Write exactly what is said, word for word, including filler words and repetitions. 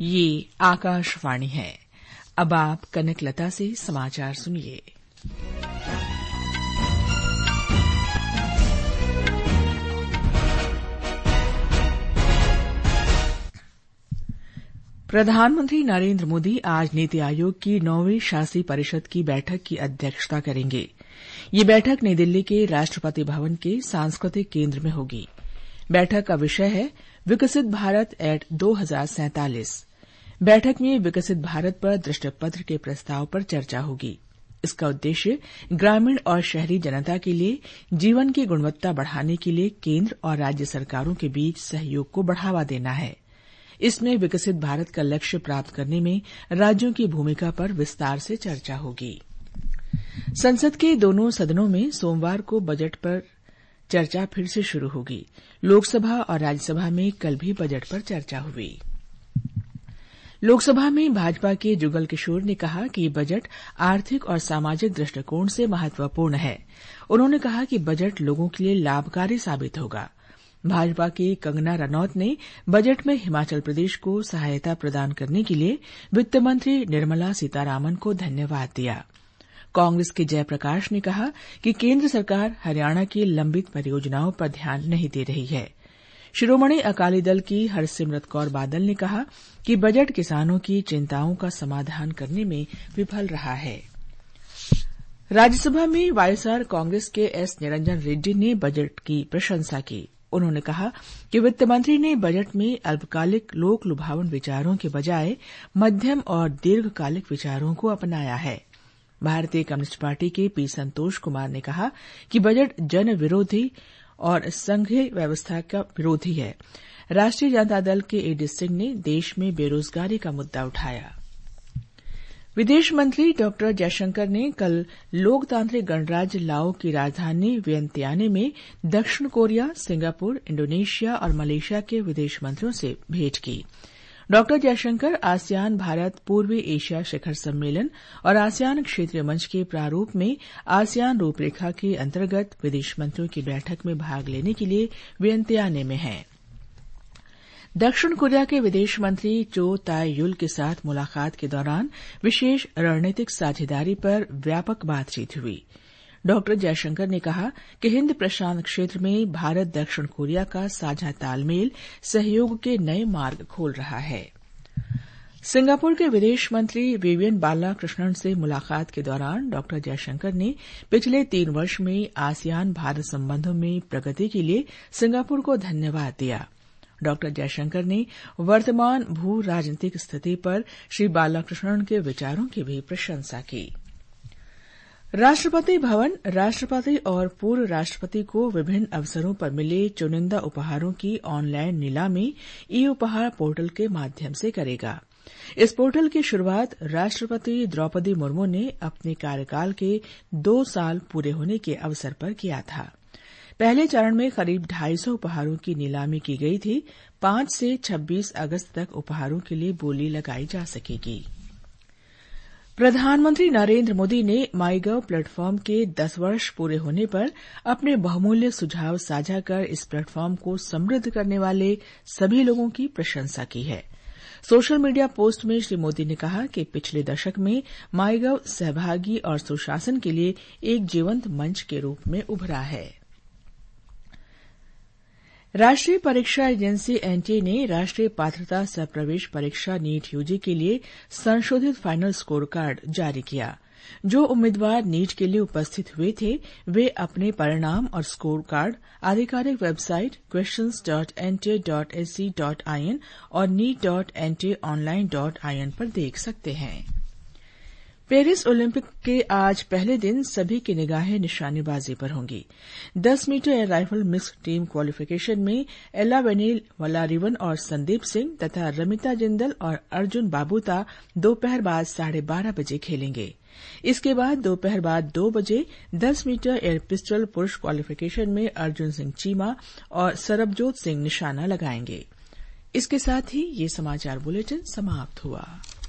ये आकाशवाणी है। अब आप कनकलता से समाचार सुनिए। प्रधानमंत्री नरेंद्र मोदी आज नीति आयोग की नौवीं शासी परिषद की बैठक की अध्यक्षता करेंगे। ये बैठक नई दिल्ली के राष्ट्रपति भवन के सांस्कृतिक केंद्र में होगी। बैठक का विषय है विकसित भारत एट दो हजार सैंतालीस। बैठक में विकसित भारत पर दृष्टिपत्र के प्रस्ताव पर चर्चा होगी। इसका उद्देश्य ग्रामीण और शहरी जनता के लिए जीवन की गुणवत्ता बढ़ाने के लिए केंद्र और राज्य सरकारों के बीच सहयोग को बढ़ावा देना है। इसमें विकसित भारत का लक्ष्य प्राप्त करने में राज्यों की भूमिका पर विस्तार से चर्चा होगी। संसद के दोनों सदनों में सोमवार को बजट पर चर्चा फिर से शुरू होगी। लोकसभा और राज्यसभा में कल भी बजट पर चर्चा हुई। लोकसभा में भाजपा के जुगल किशोर ने कहा कि बजट आर्थिक और सामाजिक दृष्टिकोण से महत्वपूर्ण है। उन्होंने कहा कि बजट लोगों के लिए लाभकारी साबित होगा। भाजपा की कंगना रनौत ने बजट में हिमाचल प्रदेश को सहायता प्रदान करने के लिए वित्त मंत्री निर्मला सीतारामन को धन्यवाद दिया। कांग्रेस के जयप्रकाश ने कहा कि केंद्र सरकार हरियाणा की लंबित परियोजनाओं पर ध्यान नहीं दे रही है। शिरोमणि अकाली दल की हरसिमरत कौर बादल ने कहा कि बजट किसानों की चिंताओं का समाधान करने में विफल रहा है। राज्यसभा में वाईएसआर कांग्रेस के एस निरंजन रेड्डी ने बजट की प्रशंसा की। उन्होंने कहा कि वित्त मंत्री ने बजट में अल्पकालिक लोक लुभावन विचारों के बजाय मध्यम और दीर्घकालिक विचारों को अपनाया है। भारतीय कम्युनिस्ट पार्टी के पी संतोष कुमार ने कहा कि बजट जन विरोधी और संघीय व्यवस्था का विरोधी है। राष्ट्रीय जनता दल के एडी सिंह ने देश में बेरोजगारी का मुद्दा उठाया। विदेश मंत्री डॉक्टर जयशंकर ने कल लोकतांत्रिक गणराज्य लाओ की राजधानी वियंतियाने में दक्षिण कोरिया, सिंगापुर, इंडोनेशिया और मलेशिया के विदेश मंत्रियों से भेंट की। डॉक्टर जयशंकर आसियान भारत पूर्वी एशिया शिखर सम्मेलन और आसियान क्षेत्रीय मंच के प्रारूप में आसियान रूपरेखा के अंतर्गत विदेश मंत्रियों की बैठक में भाग लेने के लिए वियंतियाने में हैं। दक्षिण कोरिया के विदेश मंत्री चो ताय युल के साथ मुलाकात के दौरान विशेष रणनीतिक साझेदारी पर व्यापक बातचीत हुई। डॉक्टर जयशंकर ने कहा कि हिंद प्रशांत क्षेत्र में भारत दक्षिण कोरिया का साझा तालमेल सहयोग के नए मार्ग खोल रहा है। सिंगापुर के विदेश मंत्री विवियन बालाकृष्णन से मुलाकात के दौरान डॉक्टर जयशंकर ने पिछले तीन वर्ष में आसियान भारत संबंधों में प्रगति के लिए सिंगापुर को धन्यवाद दिया। डॉक्टर जयशंकर ने वर्तमान भू राजनीतिक स्थिति पर श्री बालाकृष्णन के विचारों की भी प्रशंसा की। राष्ट्रपति भवन राष्ट्रपति और पूर्व राष्ट्रपति को विभिन्न अवसरों पर मिले चुनिंदा उपहारों की ऑनलाइन नीलामी ई उपहार पोर्टल के माध्यम से करेगा। इस पोर्टल की शुरूआत राष्ट्रपति द्रौपदी मुर्मू ने अपने कार्यकाल के दो साल पूरे होने के अवसर पर किया था। पहले चरण में करीब ढाई सौ उपहारों की नीलामी की गई थी। पांच से छब्बीस अगस्त तक उपहारों के लिए बोली लगाई जा सकेगी। प्रधानमंत्री नरेंद्र मोदी ने माईगव प्लेटफॉर्म के दस वर्ष पूरे होने पर अपने बहुमूल्य सुझाव साझा कर इस प्लेटफॉर्म को समृद्ध करने वाले सभी लोगों की प्रशंसा की है। सोशल मीडिया पोस्ट में श्री मोदी ने कहा कि पिछले दशक में माईगव सहभागी और सुशासन के लिए एक जीवंत मंच के रूप में उभरा है। राष्ट्रीय परीक्षा एजेंसी एनटीए ने राष्ट्रीय पात्रता सह प्रवेश परीक्षा नीट यूजी के लिए संशोधित फाइनल स्कोर कार्ड जारी किया। जो उम्मीदवार नीट के लिए उपस्थित हुए थे वे अपने परिणाम और स्कोर कार्ड आधिकारिक website questions dot NTA dot AC dot IN और NEET dot NTA online dot IN पर देख सकते हैं। पेरिस ओलंपिक के आज पहले दिन सभी की निगाहें निशानेबाजी पर होंगी। दस metre air rifle mixed team qualification में एला वेनिल वलारिवन और संदीप सिंह तथा रमिता जिंदल और अर्जुन बाबूता दोपहर बाद साढ़े बारह बजे खेलेंगे। इसके बाद दोपहर बाद दो बजे दस मीटर एयर पिस्टल पुरुष क्वालिफिकेशन में अर्जुन सिंह चीमा और सरबजोत सिंह निशाना लगाएंगे। इसके साथ ही ये समाचार बुलेटिन समाप्त हुआ।